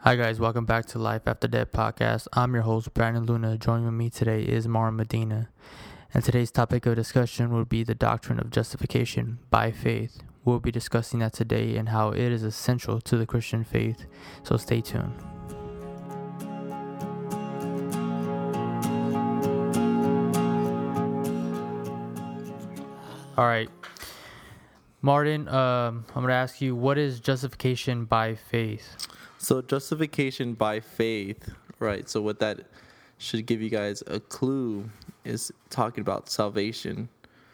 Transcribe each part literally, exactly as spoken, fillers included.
Hi guys, welcome back to Life After Death podcast. I'm your host, Brandon Luna. Joining with me today is Mara Medina. And today's topic of discussion will be the doctrine of justification by faith. We'll be discussing that today and how it is essential to the Christian faith. So stay tuned. All right. Martin, um, I'm going to ask you, what is justification by faith? So justification by faith, right? So what that should give you guys a clue is talking about salvation.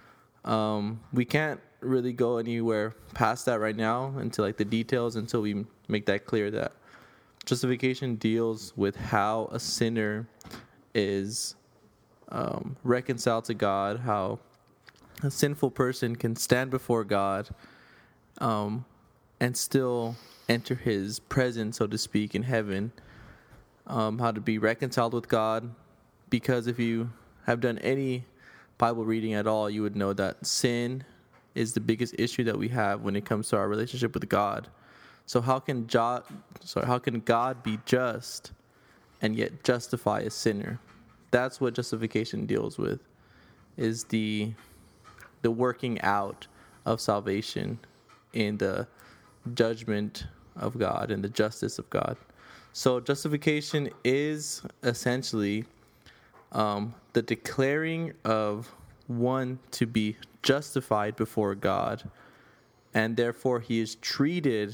Um, we can't really go anywhere past that right now into like the details until we make that clear that justification deals with how a sinner is um, reconciled to God, how a sinful person can stand before God um, and still enter his presence, so to speak, in heaven, um, how to be reconciled with God. Because if you have done any Bible reading at all, you would know that sin is the biggest issue that we have when it comes to our relationship with God. So how can jo- sorry, how can God be just and yet justify a sinner? That's what justification deals with, is the the working out of salvation in the judgment of God and the justice of God. So justification is essentially um, the declaring of one to be justified before God, and therefore he is treated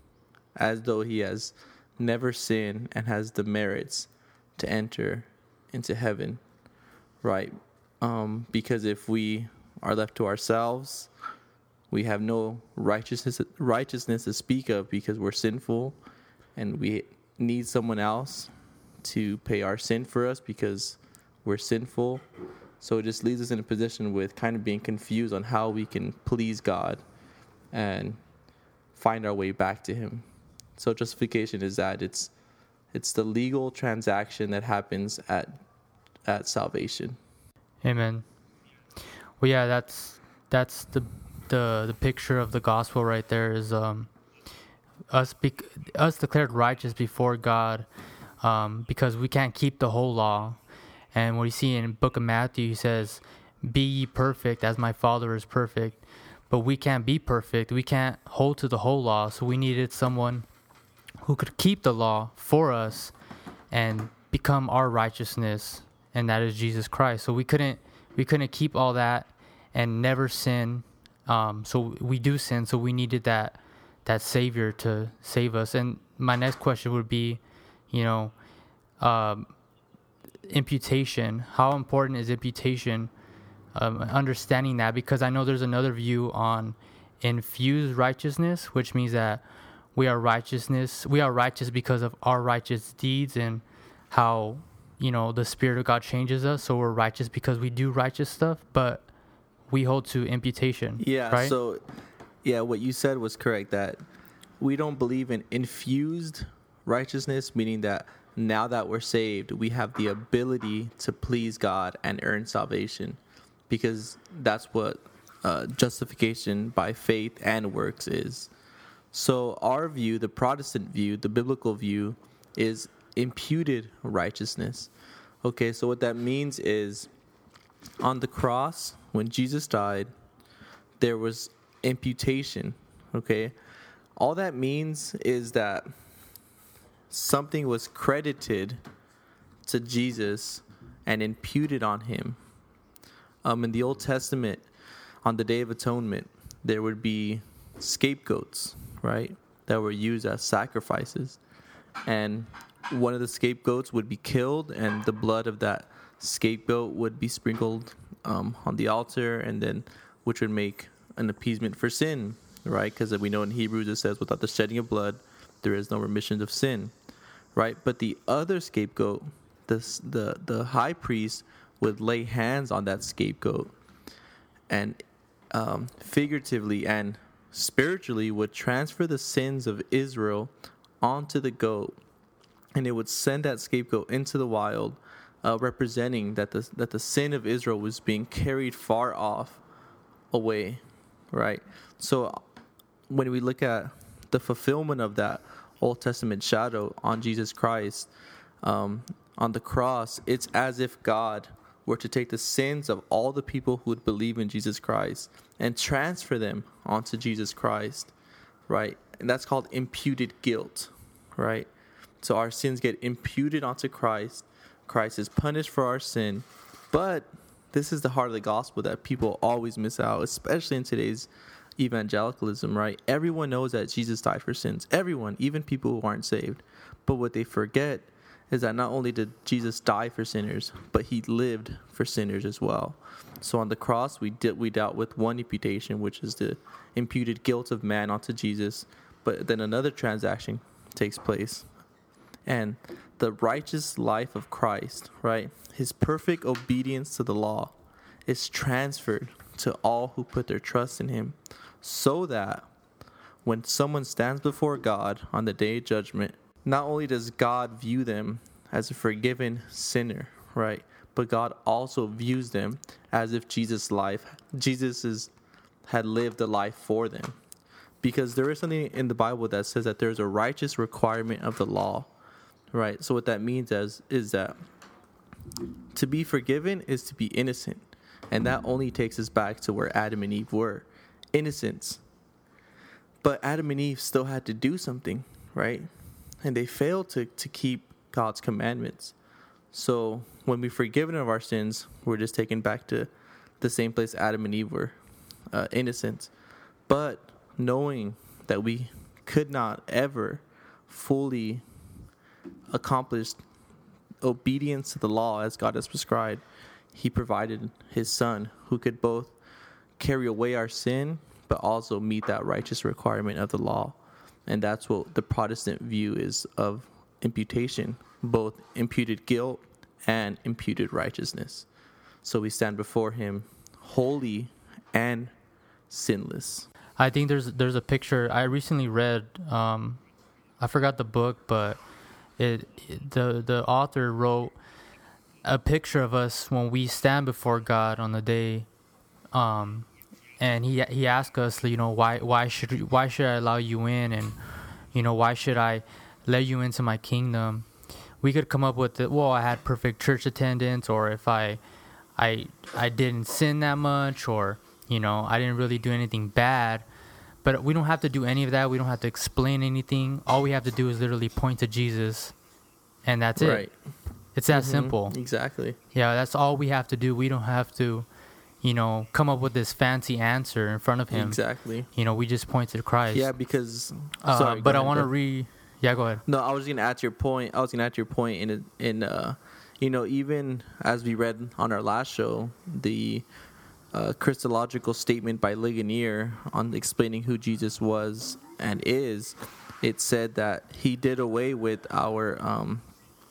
as though he has never sinned and has the merits to enter into heaven, right? Um, because if we are left to ourselves, we have no righteousness righteousness to speak of because we're sinful, and we need someone else to pay our sin for us because we're sinful. So it just leaves us in a position with kind of being confused on how we can please God and find our way back to Him. So justification is that it's it's the legal transaction that happens at at salvation. Amen. Well, yeah, that's that's the the the picture of the gospel right there is um us be, us declared righteous before God, um because we can't keep the whole law. And what you see in the book of Matthew, he says, "Be ye perfect as my Father is perfect." But we can't be perfect. We can't hold to the whole law. So we needed someone who could keep the law for us and become our righteousness, and that is Jesus Christ. So we couldn't we couldn't keep all that and never sin. Um, so we do sin. So we needed that that Savior to save us. And my next question would be, you know, um, imputation. How important is imputation? Um, understanding that, because I know there's another view on infused righteousness, which means that we are righteousness. We are righteous because of our righteous deeds and how, you know, the Spirit of God changes us. So we're righteous because we do righteous stuff, but we hold to imputation. Yeah, right? so, yeah, what you said was correct, that we don't believe in infused righteousness, meaning that now that we're saved, we have the ability to please God and earn salvation, because that's what uh, justification by faith and works is. So our view, the Protestant view, the biblical view, is imputed righteousness. Okay, so what that means is on the cross, when Jesus died, there was imputation, okay? All that means is that something was credited to Jesus and imputed on him. Um, in the Old Testament, on the Day of Atonement, there would be scapegoats, right, that were used as sacrifices. And one of the scapegoats would be killed, and the blood of that scapegoat would be sprinkled um, on the altar, and then which would make an appeasement for sin, right? Because we know in Hebrews it says, without the shedding of blood, there is no remission of sin, right? But the other scapegoat, the the the high priest would lay hands on that scapegoat, and um, figuratively and spiritually would transfer the sins of Israel onto the goat, and it would send that scapegoat into the wild, uh, representing that the that the sin of Israel was being carried far off away, right? So when we look at the fulfillment of that Old Testament shadow on Jesus Christ um, on the cross, it's as if God were to take the sins of all the people who would believe in Jesus Christ and transfer them onto Jesus Christ, right? And that's called imputed guilt, right? So our sins get imputed onto Christ. Christ is punished for our sin. But this is the heart of the gospel that people always miss out, especially in today's evangelicalism, right? Everyone knows that Jesus died for sins. Everyone, even people who aren't saved. But what they forget is that not only did Jesus die for sinners, but he lived for sinners as well. So on the cross, we did we dealt with one imputation, which is the imputed guilt of man onto Jesus. But then another transaction takes place. And the righteous life of Christ, right? His perfect obedience to the law is transferred to all who put their trust in him, so that when someone stands before God on the day of judgment, not only does God view them as a forgiven sinner, right? But God also views them as if Jesus' life, Jesus is, had lived a life for them. Because there is something in the Bible that says that there's a righteous requirement of the law, right? So what that means is, is that to be forgiven is to be innocent. And that only takes us back to where Adam and Eve were. Innocence. But Adam and Eve still had to do something, right? And they failed to, to keep God's commandments. So when we're forgiven of our sins, we're just taken back to the same place Adam and Eve were, uh, innocent. But knowing that we could not ever fully accomplish obedience to the law as God has prescribed, he provided his son who could both carry away our sin, but also meet that righteous requirement of the law. And that's what the Protestant view is of imputation, both imputed guilt and imputed righteousness. So we stand before him holy and sinless. I think there's there's a picture I recently read. Um, I forgot the book, but it, it the the author wrote a picture of us when we stand before God on the day. Um, And he he asked us, you know, why why should why should I allow you in, and you know, why should I let you into my kingdom? We could come up with it. Well, I had perfect church attendance, or if I I I didn't sin that much, or you know, I didn't really do anything bad. But we don't have to do any of that. We don't have to explain anything. All we have to do is literally point to Jesus, and that's Right. it. It's that Mm-hmm. simple. Exactly. Yeah, that's all we have to do. We don't have to, you know, come up with this fancy answer in front of him. Exactly. You know, we just point to Christ. Yeah, because Uh, sorry, but go I ahead, want to go. re. Yeah, go ahead. No, I was gonna add to your point. I was gonna add to your point in in uh, you know, even as we read on our last show, the uh, Christological statement by Ligonier on explaining who Jesus was and is, it said that he did away with our um,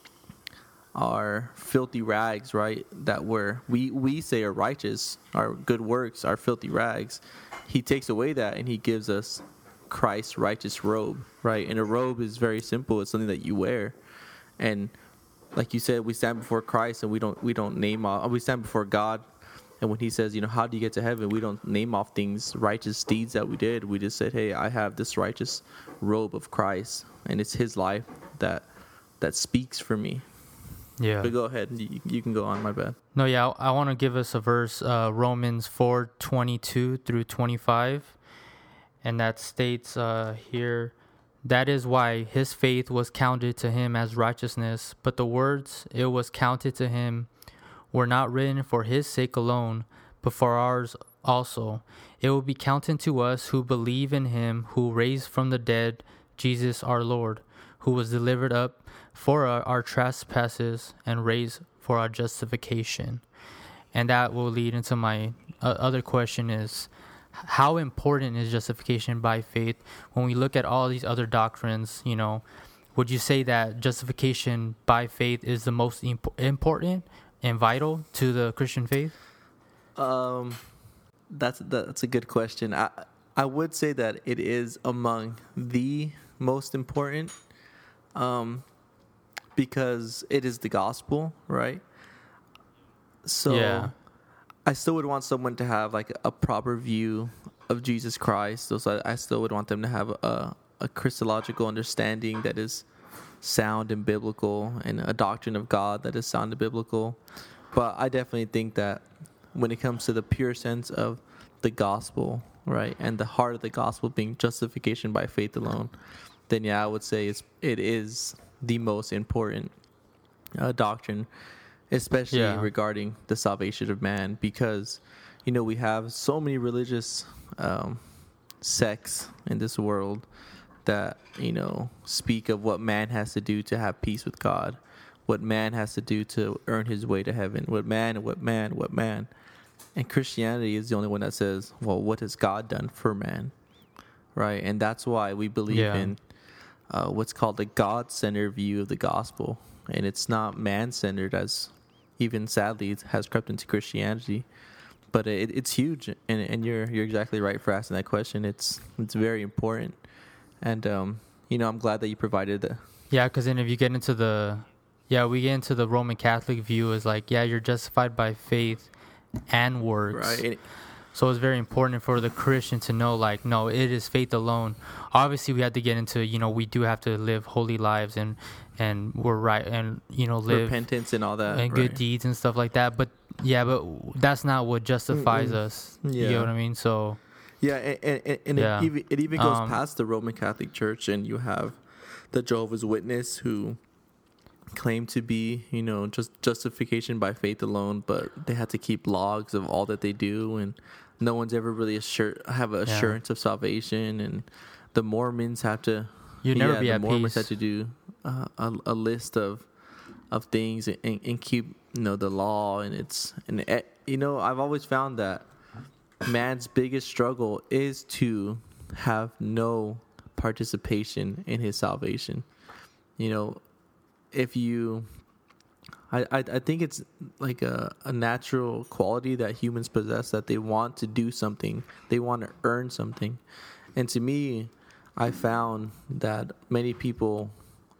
our filthy rags, right? That were we we say are righteous, our good works, our filthy rags. He takes away that and he gives us Christ's righteous robe, right? And a robe is very simple. It's something that you wear, and like you said, we stand before Christ and we don't we don't name off. We stand before God, and when He says, you know, how do you get to heaven? We don't name off things, righteous deeds that we did. We just said, hey, I have this righteous robe of Christ, and it's His life that that speaks for me. Yeah. But go ahead, you, you can go on. My bad. No, yeah, I, I want to give us a verse, uh, Romans four twenty-two through twenty-five, and that states uh, here, that is why his faith was counted to him as righteousness, but the words it was counted to him were not written for his sake alone, but for ours also. It will be counted to us who believe in him who raised from the dead Jesus our Lord, who was delivered up for our, our trespasses and raised for our justification. And that will lead into my uh, other question is, how important is justification by faith? When we look at all these other doctrines, you know, would you say that justification by faith is the most imp- important and vital to the Christian faith? Um, that's that's a good question. I I would say that it is among the most important, um, because it is the gospel, right? So Yeah. I still would want someone to have like a proper view of Jesus Christ. So I, I still would want them to have a a Christological understanding that is sound and biblical, and a doctrine of God that is sound and biblical. But I definitely think that when it comes to the pure sense of the gospel, right, and the heart of the gospel being justification by faith alone, then yeah, I would say it's, it is the most important uh, doctrine, especially Yeah. regarding the salvation of man, because, you know, we have so many religious um, sects in this world that, you know, speak of what man has to do to have peace with God, what man has to do to earn his way to heaven, what man, what man, what man. And Christianity is the only one that says, well, what has God done for man? Right? And that's why we believe Yeah. in uh, what's called the God-centered view of the gospel. And it's not man-centered, as even sadly it has crept into Christianity. But it, it's huge, and, and you're you're exactly right for asking that question. It's it's very important, and um, you know, I'm glad that you provided the. Yeah, because then if you get into the, yeah, we get into the Roman Catholic view is like, yeah, you're justified by faith and works. Right. So it's very important for the Christian to know, like, no, it is faith alone. Obviously, we have to get into, you know, we do have to live holy lives, and and we're right, and, you know, live repentance and all that, and right. good deeds and stuff like that. But yeah, but that's not what justifies Mm-mm. us. Yeah. You know what I mean? So Yeah, and, and, and Yeah. It, even, it even goes Um, past the Roman Catholic Church, and you have the Jehovah's Witness who claim to be, you know, just justification by faith alone, but they have to keep logs of all that they do, and no one's ever really assure, have an Yeah. assurance of salvation. And the Mormons have to, you never yeah, be the at Mormons peace. have to do uh, a, a list of of things, and, and keep, you know, the law. And it's, and it, you know, I've always found that man's biggest struggle is to have no participation in his salvation. You know, if you, I, I, I think it's like a, a natural quality that humans possess, that they want to do something, they want to earn something. And to me, I found that many people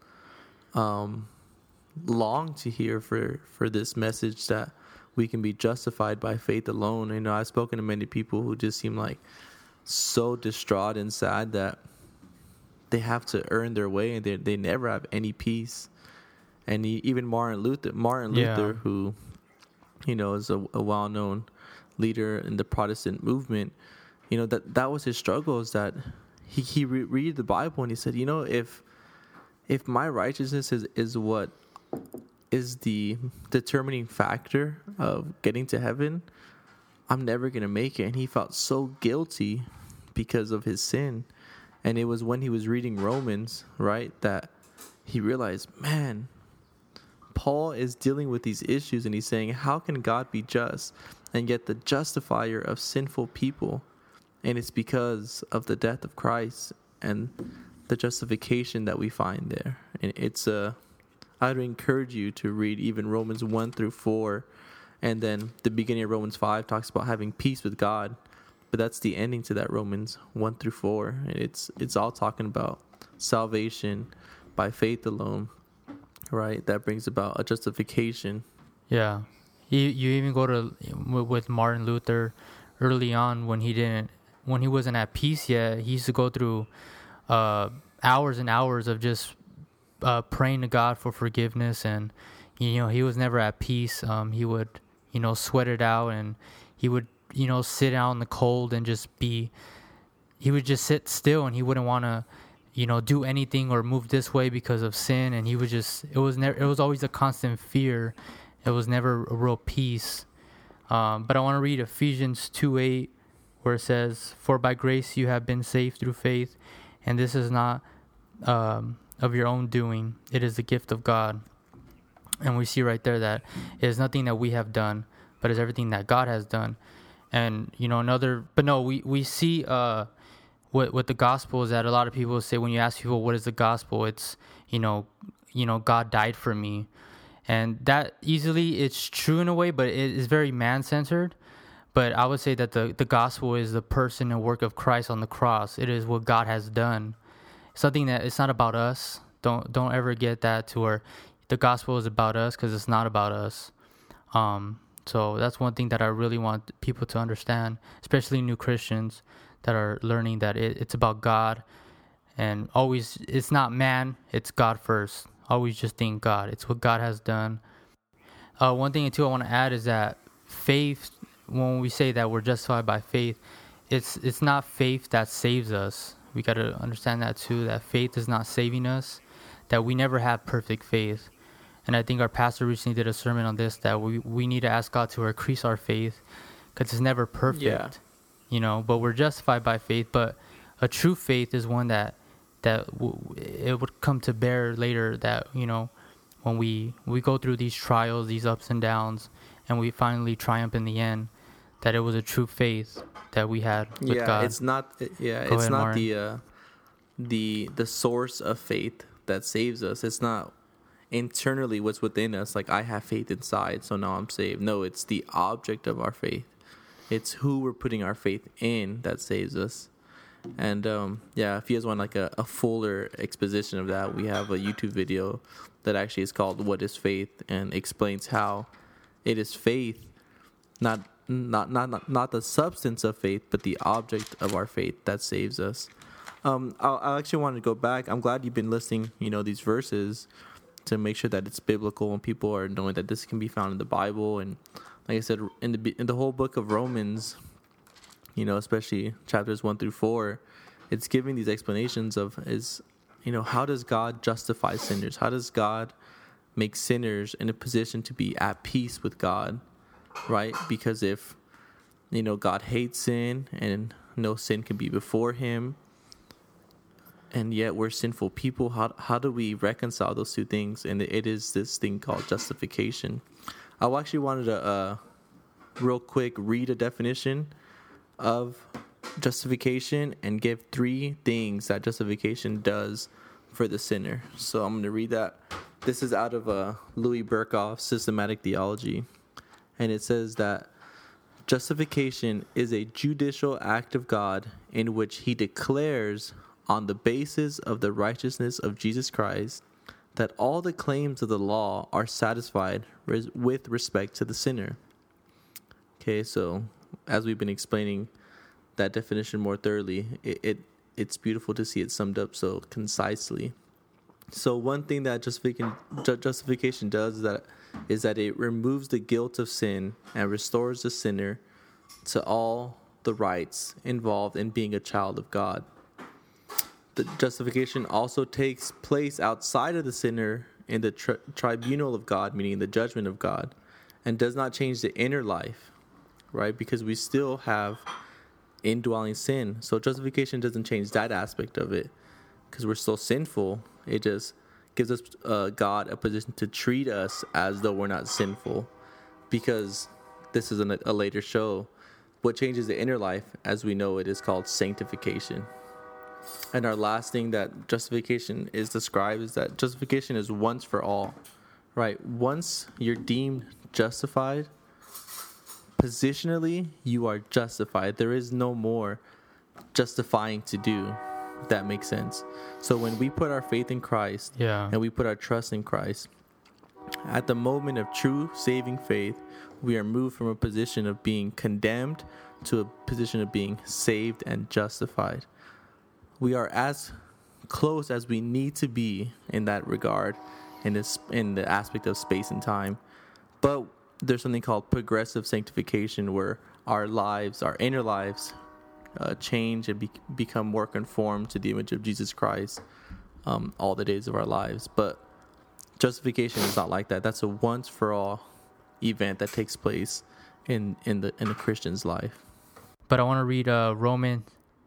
um, long to hear for, for this message that we can be justified by faith alone. You know, I've spoken to many people who just seem like so distraught and sad that they have to earn their way, and they they never have any peace. And he, even Martin Luther, Martin Yeah. Luther, who, you know, is a, a well-known leader in the Protestant movement, you know, that that was his struggle, is that he he re- read the Bible, and he said, you know, if if my righteousness is is what is the determining factor of getting to heaven, I'm never going to make it. And he felt so guilty because of his sin. And it was when he was reading Romans, right, that he realized, man, Paul is dealing with these issues, and he's saying, how can God be just and yet the justifier of sinful people? And it's because of the death of Christ and the justification that we find there. And it's a, I'd encourage you to read even Romans one through four, and then the beginning of Romans five talks about having peace with God. But that's the ending to that Romans one through four. And it's it's all talking about salvation by faith alone, right? That brings about a justification. Yeah, you you even go to with Martin Luther early on when he didn't when he wasn't at peace yet. He used to go through uh, hours and hours of just uh, praying to God for forgiveness, and you know he was never at peace. Um, he would you know sweat it out, and he would you know sit out in the cold and just be. He would just sit still, and he wouldn't want to. you know, do anything or move this way because of sin. And he was just, it was never, it was always a constant fear. It was never a real peace. Um, but I want to read Ephesians two eight, where it says, "For by grace you have been saved through faith, and this is not um, of your own doing. It is the gift of God." And we see right there that it is nothing that we have done, but it's everything that God has done. And, you know, another, but no, we, we see, uh, What what the gospel is that a lot of people say, when you ask people what is the gospel, it's you know you know God died for me, and that easily it's true in a way, but it is very man centered. But I would say that the the gospel is the person and work of Christ on the cross. It is what God has done. Something that it's not about us. Don't don't ever get that to where the gospel is about us, because it's not about us. Um, so that's one thing that I really want people to understand, especially new Christians that are learning that it, it's about God, And always, it's not man, it's God first. Always just think God. It's what God has done. Uh, one thing, too, I want to add is that faith, when we say that we're justified by faith, it's it's not faith that saves us. We got to understand that, too, that faith is not saving us, that we never have perfect faith. And I think our pastor recently did a sermon on this, that we, we need to ask God to increase our faith because it's never perfect, Yeah. you know, but we're justified by faith. But a true faith is one that that w- it would come to bear later, that, you know, when we, we go through these trials, these ups and downs, and we finally triumph in the end, that it was a true faith that we had with yeah, God. it's not. Yeah, Go it's ahead, not Martin. the uh, the the source of faith that saves us. It's not internally what's within us. Like, I have faith inside, so now I'm saved. No, it's the object of our faith. It's who we're putting our faith in that saves us. And um, yeah, if you guys want like a, a fuller exposition of that, we have a YouTube video that actually is called "What is Faith?" and explains how it is faith, not not not not, not the substance of faith, but the object of our faith that saves us. Um, I, I actually wanted to go back. I'm glad you've been listening, you know, these verses to make sure that it's biblical and people are knowing that this can be found in the Bible. And like I said, in the in the whole book of Romans, you know, especially chapters one through four, it's giving these explanations of is, you know, how does God justify sinners? How does God make sinners in a position to be at peace with God, right? Because if, you know, God hates sin and no sin can be before him, and yet we're sinful people, how how do we reconcile those two things? And it is this thing called justification. I actually wanted to, uh, real quick, read a definition of justification and give three things that justification does for the sinner. So I'm going to read that. This is out of uh, Louis Berkhof's Systematic Theology. And it says that justification is a judicial act of God in which he declares, on the basis of the righteousness of Jesus Christ, that all the claims of the law are satisfied res- with respect to the sinner. Okay, so as we've been explaining that definition more thoroughly, it, it it's beautiful to see it summed up so concisely. So one thing that justification ju- justification does is that is that it removes the guilt of sin and restores the sinner to all the rights involved in being a child of God. The justification also takes place outside of the sinner in the tri- tribunal of God, meaning the judgment of God, and does not change the inner life, right? Because we still have indwelling sin. So justification doesn't change that aspect of it because we're still sinful. It just gives us uh, God a position to treat us as though we're not sinful, because this is an, a later show. What changes the inner life, as we know it, is called sanctification. And our last thing that justification is described is that justification is once for all, right? Once you're deemed justified, positionally, you are justified. There is no more justifying to do, if that makes sense. So when we put our faith in Christ, Yeah. and we put our trust in Christ, at the moment of true saving faith, we are moved from a position of being condemned to a position of being saved and justified. We are as close as we need to be in that regard, in this in the aspect of space and time. But there's something called progressive sanctification, where our lives, our inner lives, uh, change and be- become more conformed to the image of Jesus Christ um, all the days of our lives. But justification is not like that. That's a once for all event that takes place in in the in a Christian's life. But I want to read uh, Romans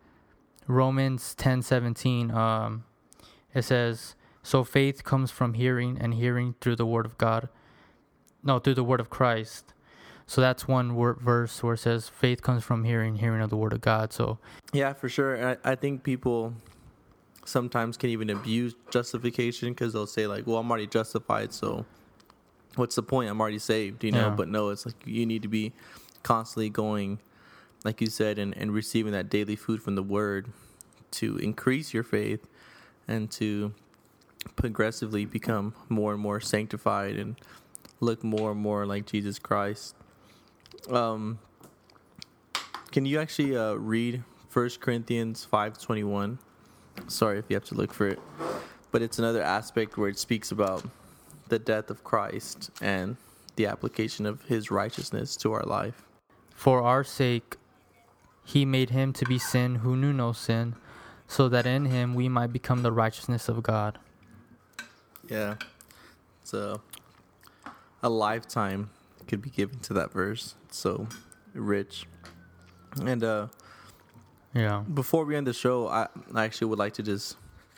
Romans ten seventeen. Um, it says, "So faith comes from hearing, and hearing through the word of God." No, through the word of Christ. So that's one word, verse where it says, "Faith comes from hearing, hearing of the word of God." So Yeah, for sure. I, I think people sometimes can even abuse justification because they'll say like, "Well, I'm already justified, so what's the point? I'm already saved," you know. Yeah. But no, it's like you need to be constantly going, like you said, and, and receiving that daily food from the word to increase your faith and to progressively become more and more sanctified and look more and more like Jesus Christ. Um, can you actually uh, read First Corinthians five twenty-one? Sorry if you have to look for it. But it's another aspect where it speaks about the death of Christ and the application of his righteousness to our life. For our sake, he made him to be sin who knew no sin, so that in him we might become the righteousness of God. Yeah. It's a, a lifetime could be given to that verse. It's so rich. And uh, Yeah. before we end the show, I, I actually would like to just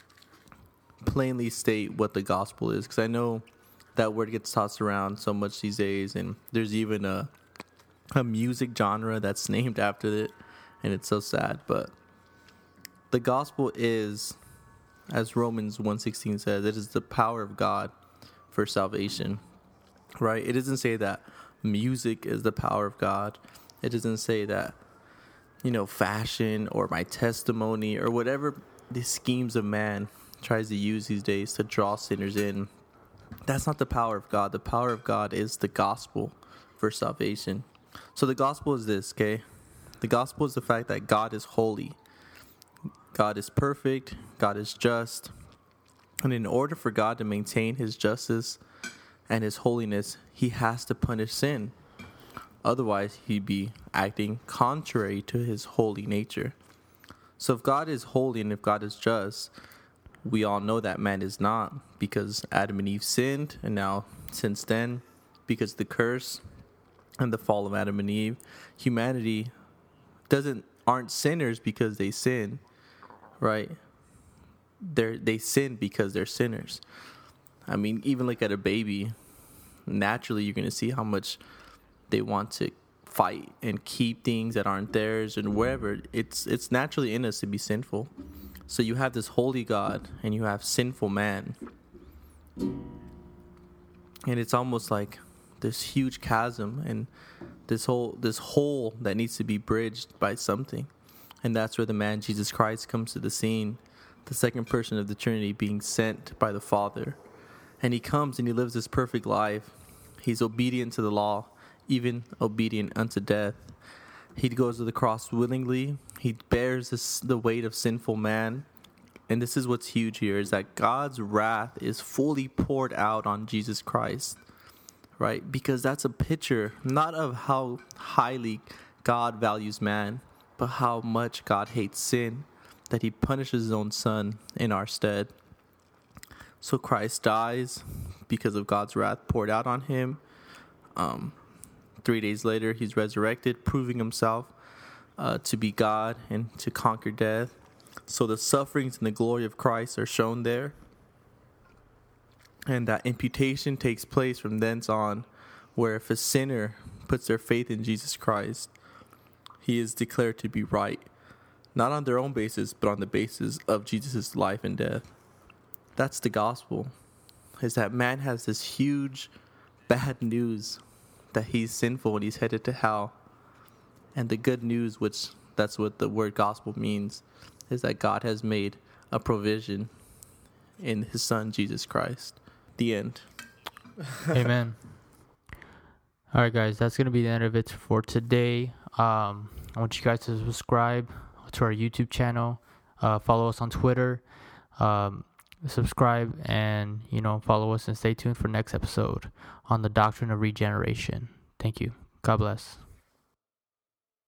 plainly state what the gospel is, because I know that word gets tossed around so much these days, and there's even a a music genre that's named after it, and it's so sad. But the gospel is, as Romans one sixteen says, it is the power of God for salvation, right? It doesn't say that music is the power of God. It doesn't say that, you know, fashion or my testimony or whatever the schemes of man tries to use these days to draw sinners in. That's not the power of God. The power of God is the gospel for salvation. So the gospel is this, okay? The gospel is the fact that God is holy. God is perfect. God is just. And in order for God to maintain his justice and his holiness, he has to punish sin. Otherwise, he'd be acting contrary to his holy nature. So if God is holy and if God is just, we all know that man is not, because Adam and Eve sinned, and now since then, because of the curse and the fall of Adam and Eve, humanity doesn't aren't sinners because they sin, right? They they sin because they're sinners. I mean, even look at a baby. Naturally, you're going to see how much they want to fight and keep things that aren't theirs, and wherever it's it's naturally in us to be sinful. So you have this holy God and you have sinful man, and it's almost like this huge chasm and this whole this hole that needs to be bridged by something. And that's where the man Jesus Christ comes to the scene, the second person of the Trinity being sent by the Father. And he comes and he lives this perfect life. He's obedient to the law, even obedient unto death. He goes to the cross willingly. He bears this, the weight of sinful man. And this is what's huge here, is that God's wrath is fully poured out on Jesus Christ, right? Because that's a picture not of how highly God values man, but how much God hates sin, that he punishes his own son in our stead. So Christ dies because of God's wrath poured out on him. Um, three days later, he's resurrected, proving himself uh, to be God and to conquer death. So the sufferings and the glory of Christ are shown there. And that imputation takes place from thence on, where if a sinner puts their faith in Jesus Christ, he is declared to be right, not on their own basis, but on the basis of Jesus' life and death. That's the gospel, is that man has this huge bad news that he's sinful and he's headed to hell. And the good news, which that's what the word gospel means, is that God has made a provision in his son, Jesus Christ. The end. Amen. All right, guys, that's going to be the end of it for today. Um, I want you guys to subscribe to our YouTube channel, uh, follow us on Twitter, um, subscribe, and, you know, follow us and stay tuned for next episode on the Doctrine of Regeneration. Thank you. God bless.